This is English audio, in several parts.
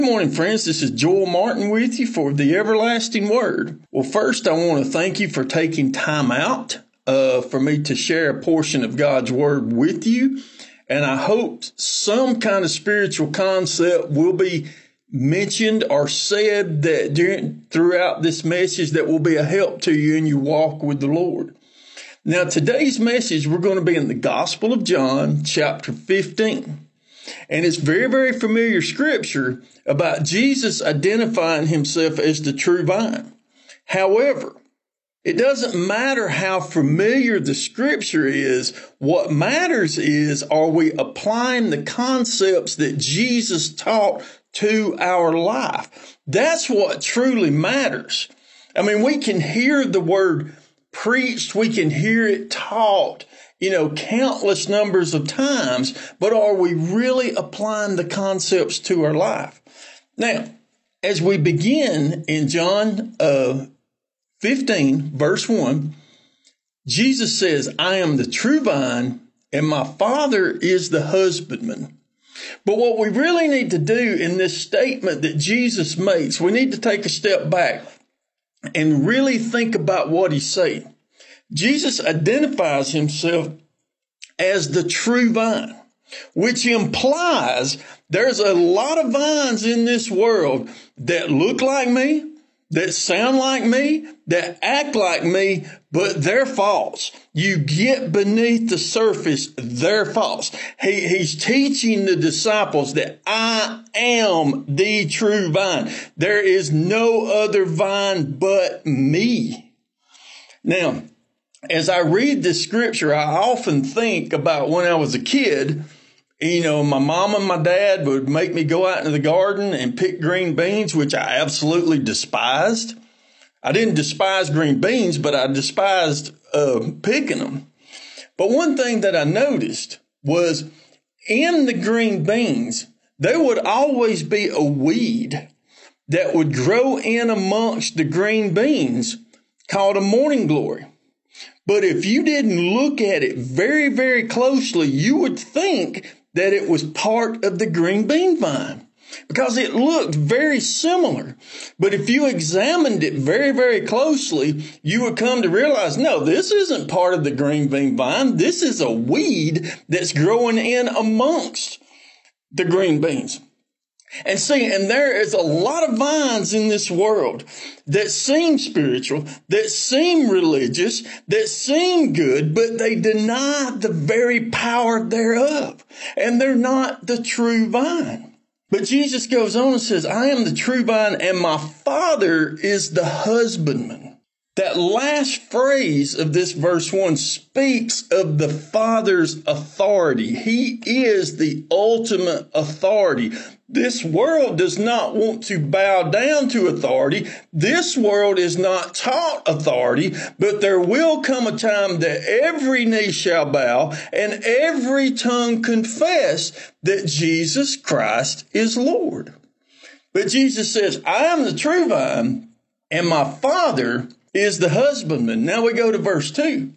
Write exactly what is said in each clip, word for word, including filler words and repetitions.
Good morning, friends. This is Joel Martin with you for the Everlasting Word. Well, first, I want to thank you for taking time out uh, for me to share a portion of God's Word with you. And I hope some kind of spiritual concept will be mentioned or said that during, throughout this message that will be a help to you in your walk with the Lord. Now, today's message, we're going to be in the Gospel of John, chapter fifteen. And it's very, very familiar scripture about Jesus identifying himself as the true vine. However, it doesn't matter how familiar the scripture is. What matters is, are we applying the concepts that Jesus taught to our life? That's what truly matters. I mean, we can hear the word preached, we can hear it taught, you know, countless numbers of times, but are we really applying the concepts to our life? Now, as we begin in John uh, fifteen, verse one, Jesus says, I am the true vine and my Father is the husbandman. But what we really need to do in this statement that Jesus makes, we need to take a step back and really think about what he's saying. Jesus identifies himself as the true vine, which implies there's a lot of vines in this world that look like me, that sound like me, that act like me, but they're false. You get beneath the surface, they're false. He, he's teaching the disciples that I am the true vine. There is no other vine but me. Now, as I read this scripture, I often think about when I was a kid. You know, my mom and my dad would make me go out into the garden and pick green beans, which I absolutely despised. I didn't despise green beans, but I despised uh, picking them. But one thing that I noticed was in the green beans, there would always be a weed that would grow in amongst the green beans called a morning glory. But if you didn't look at it very, very closely, you would think that it was part of the green bean vine because it looked very similar. But if you examined it very, very closely, you would come to realize, no, this isn't part of the green bean vine. This is a weed that's growing in amongst the green beans. And see, and there is a lot of vines in this world that seem spiritual, that seem religious, that seem good, but they deny the very power thereof. And they're not the true vine. But Jesus goes on and says, I am the true vine and my Father is the husbandman. That last phrase of this verse one speaks of the Father's authority. He is the ultimate authority. This world does not want to bow down to authority. This world is not taught authority, but there will come a time that every knee shall bow and every tongue confess that Jesus Christ is Lord. But Jesus says, I am the true vine and my Father is the husbandman. Now we go to verse two.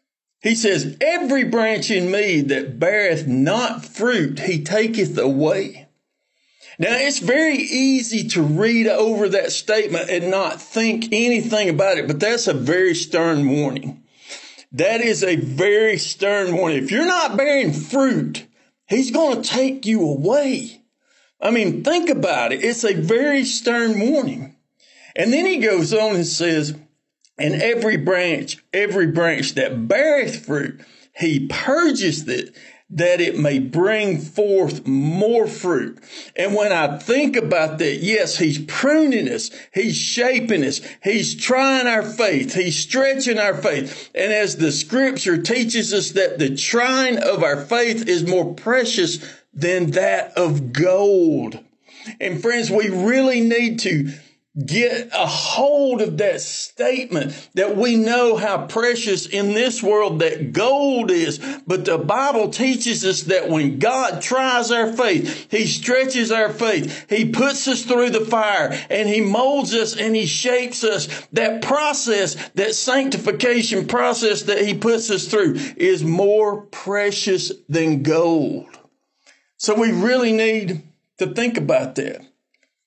He says, every branch in me that beareth not fruit, he taketh away. Now, it's very easy to read over that statement and not think anything about it, but that's a very stern warning. That is a very stern warning. If you're not bearing fruit, he's going to take you away. I mean, think about it. It's a very stern warning. And then he goes on and says, and every branch, every branch that beareth fruit, he purgeth it, that it may bring forth more fruit. And when I think about that, yes, he's pruning us. He's shaping us. He's trying our faith. He's stretching our faith. And as the scripture teaches us that the trying of our faith is more precious than that of gold. And friends, we really need to get a hold of that statement that we know how precious in this world that gold is. But the Bible teaches us that when God tries our faith, he stretches our faith. He puts us through the fire and he molds us and he shapes us. That process, that sanctification process that he puts us through is more precious than gold. So we really need to think about that.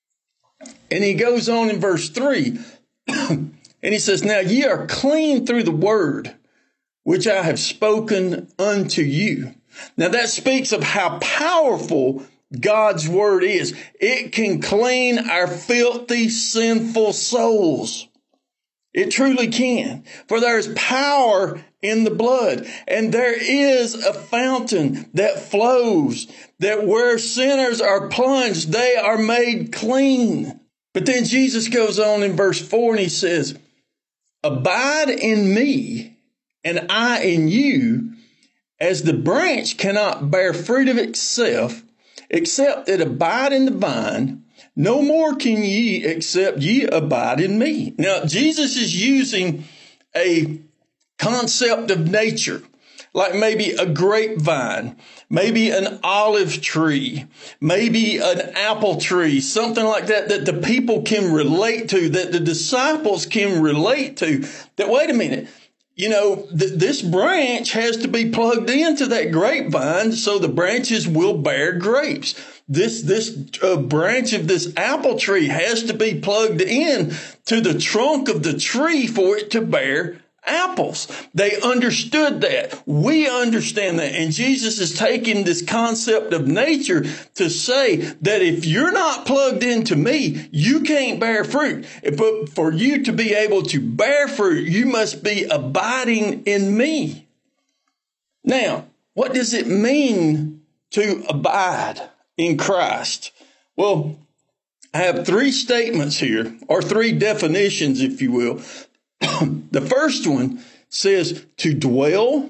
And he goes on in verse three, and he says, now ye are clean through the word which I have spoken unto you. Now that speaks of how powerful God's word is. It can clean our filthy, sinful souls. It truly can. For there is power in the blood, and there is a fountain that flows, that where sinners are plunged, they are made clean. But then Jesus goes on in verse four and he says, abide in me and I in you, as the branch cannot bear fruit of itself, except it abide in the vine, no more can ye except ye abide in me. Now, Jesus is using a concept of nature, like maybe a grapevine, maybe an olive tree, maybe an apple tree, something like that, that the people can relate to, that the disciples can relate to. That, wait a minute, you know, th- this branch has to be plugged into that grapevine so the branches will bear grapes. This, this uh, branch of this apple tree has to be plugged in to the trunk of the tree for it to bear apples. They understood that. We understand that. And Jesus is taking this concept of nature to say that if you're not plugged into me, you can't bear fruit. But for you to be able to bear fruit, you must be abiding in me. Now, what does it mean to abide in Christ? Well, I have three statements here, or three definitions, if you will. The first one says to dwell,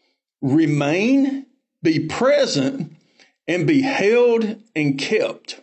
remain, be present, and be held and kept.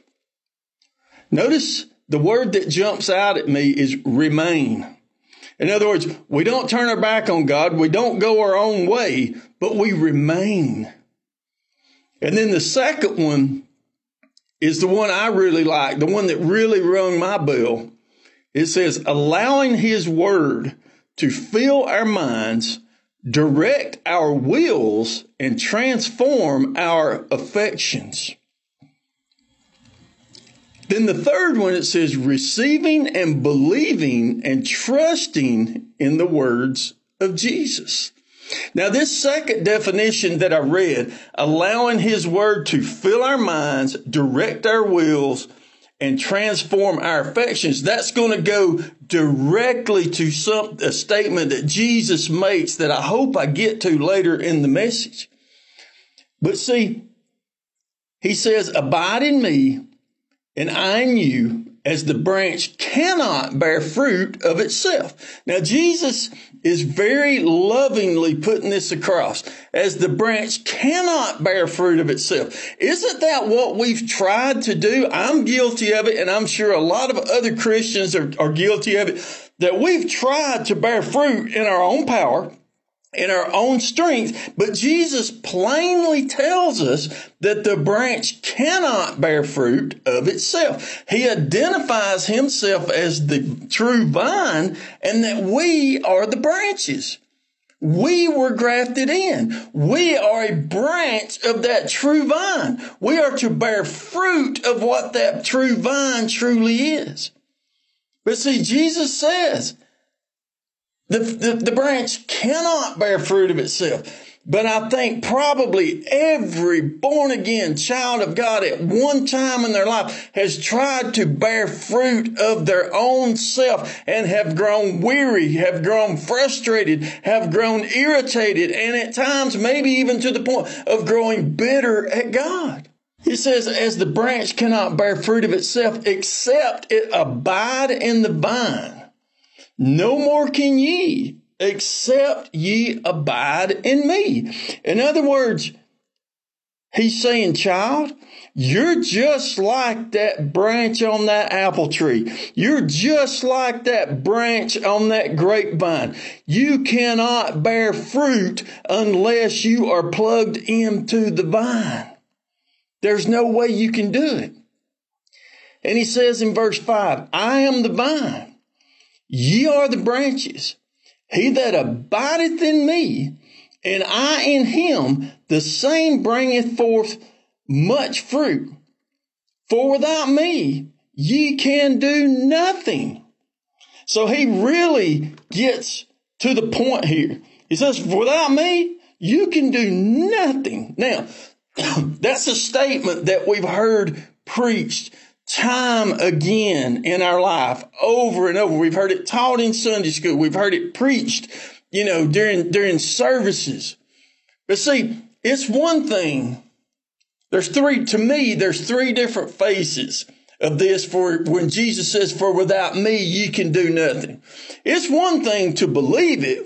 Notice the word that jumps out at me is remain. In other words, we don't turn our back on God. We don't go our own way, but we remain. And then the second one is the one I really like, the one that really rung my bell. It says, allowing his word to fill our minds, direct our wills, and transform our affections. Then the third one, it says, receiving and believing and trusting in the words of Jesus. Now, this second definition that I read, allowing his word to fill our minds, direct our wills, and transform our affections, that's going to go directly to some a statement that Jesus makes that I hope I get to later in the message. But see, he says, abide in me and I in you, as the branch cannot bear fruit of itself. Now, Jesus is very lovingly putting this across, as the branch cannot bear fruit of itself. Isn't that what we've tried to do? I'm guilty of it, and I'm sure a lot of other Christians are, are guilty of it, that we've tried to bear fruit in our own power, in our own strength, but Jesus plainly tells us that the branch cannot bear fruit of itself. He identifies himself as the true vine and that we are the branches. We were grafted in. We are a branch of that true vine. We are to bear fruit of what that true vine truly is. But see, Jesus says, The, the, the branch cannot bear fruit of itself. But I think probably every born-again child of God at one time in their life has tried to bear fruit of their own self and have grown weary, have grown frustrated, have grown irritated, and at times maybe even to the point of growing bitter at God. He says, as the branch cannot bear fruit of itself except it abide in the vine, no more can ye, except ye abide in me. In other words, he's saying, child, you're just like that branch on that apple tree. You're just like that branch on that grapevine. You cannot bear fruit unless you are plugged into the vine. There's no way you can do it. And he says in verse five, I am the vine. Ye are the branches. He that abideth in me, and I in him, the same bringeth forth much fruit. For without me, ye can do nothing. So he really gets to the point here. He says, without me, you can do nothing. Now, that's a statement that we've heard preached time again in our life, over and over. We've heard it taught in Sunday school. We've heard it preached, you know, during, during services. But see, it's one thing. There's three, to me, there's three different phases of this for when Jesus says, for without me, you can do nothing. It's one thing to believe it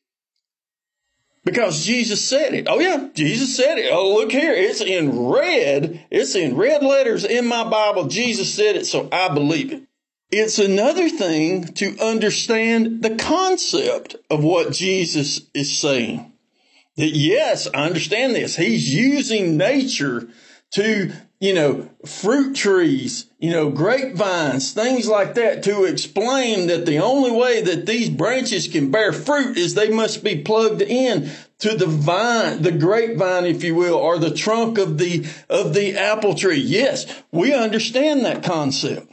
because Jesus said it. Oh yeah, Jesus said it. Oh, look here. It's in red. It's in red letters in my Bible. Jesus said it, so I believe it. It's another thing to understand the concept of what Jesus is saying. That yes, I understand this. He's using nature to, you know, fruit trees, you know, grapevines, things like that, to explain that the only way that these branches can bear fruit is they must be plugged in to the vine, the grapevine, if you will, or the trunk of the, of the apple tree. Yes, we understand that concept.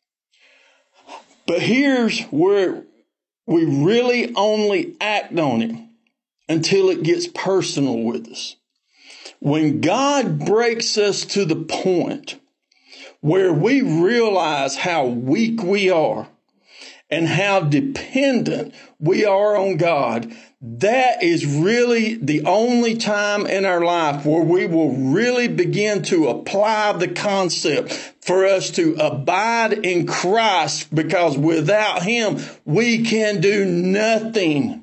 But here's where we really only act on it until it gets personal with us. When God breaks us to the point where we realize how weak we are and how dependent we are on God, that is really the only time in our life where we will really begin to apply the concept for us to abide in Christ, because without Him, we can do nothing.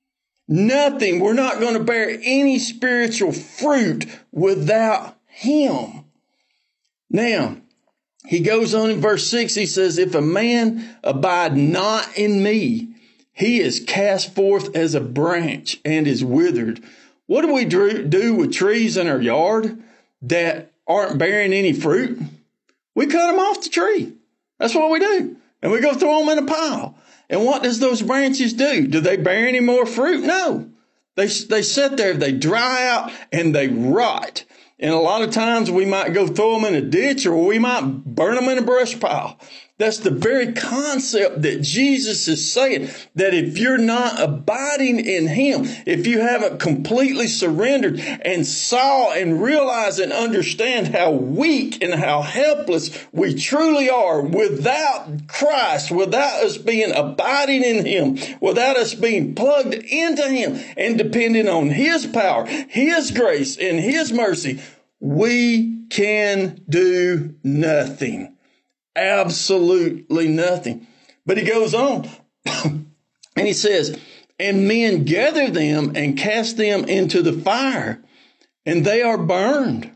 Nothing. We're not going to bear any spiritual fruit without Him. Now, he goes on in verse six, he says, if a man abide not in me, he is cast forth as a branch and is withered. What do we do with trees in our yard that aren't bearing any fruit? We cut them off the tree. That's what we do. And we go throw them in a pile. And what does those branches do? Do they bear any more fruit? No. They, they sit there, they dry out, and they rot. And a lot of times we might go throw them in a ditch, or we might burn them in a brush pile. That's the very concept that Jesus is saying, that if you're not abiding in Him, if you haven't completely surrendered and saw and realize and understand how weak and how helpless we truly are without Christ, without us being abiding in Him, without us being plugged into Him and depending on His power, His grace, and His mercy, we can do nothing. Absolutely nothing. But he goes on and he says, and men gather them and cast them into the fire, and they are burned.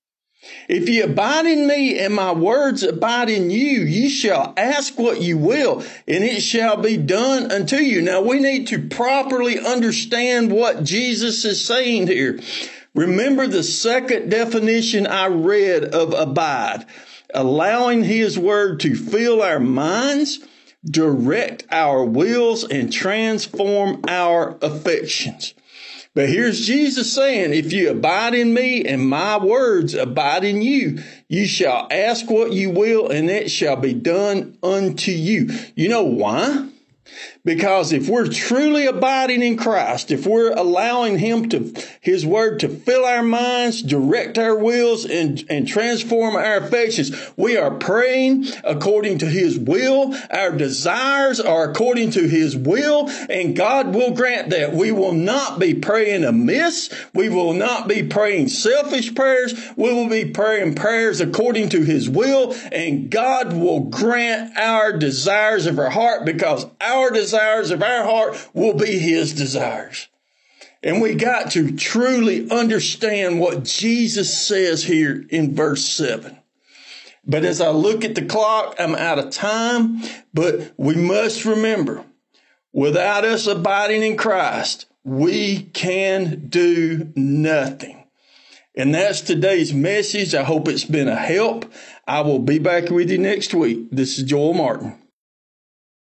If ye abide in me and my words abide in you, ye shall ask what you will, and it shall be done unto you. Now we need to properly understand what Jesus is saying here. Remember the second definition I read of abide. Allowing His word to fill our minds, direct our wills, and transform our affections. But here's Jesus saying, if you abide in me and my words abide in you, you shall ask what you will, and it shall be done unto you. You know why? Because if we're truly abiding in Christ, if we're allowing Him to, His word to fill our minds, direct our wills, and, and transform our affections, we are praying according to His will. Our desires are according to His will, and God will grant that. We will not be praying amiss. We will not be praying selfish prayers. We will be praying prayers according to His will, and God will grant our desires of our heart, because our desires of our heart will be His desires. And we got to truly understand what Jesus says here in verse seven. But as I look at the clock, I'm out of time. But we must remember, without us abiding in Christ, we can do nothing. And that's today's message. I hope it's been a help. I will be back with you next week. This is Joel Martin.